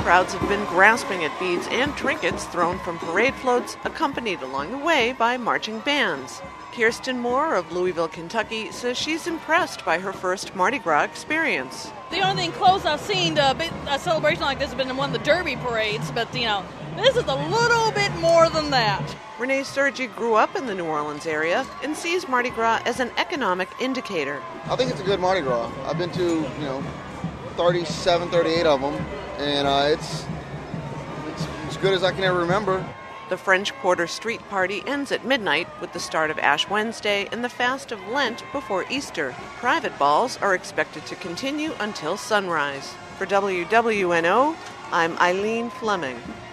Crowds have been grasping at beads and trinkets thrown from parade floats, accompanied along the way by marching bands. Kirsten Moore of Louisville, Kentucky, says she's impressed by her first Mardi Gras experience. The only thing close I've seen to a celebration like this has been in one of the Derby parades, but, this is a little bit more than that. Renee Sergi grew up in the New Orleans area and sees Mardi Gras as an economic indicator. I think it's a good Mardi Gras. I've been to, 37, 38 of them, and it's as good as I can ever remember. The French Quarter Street Party ends at midnight with the start of Ash Wednesday and the fast of Lent before Easter. Private balls are expected to continue until sunrise. For WWNO, I'm Eileen Fleming.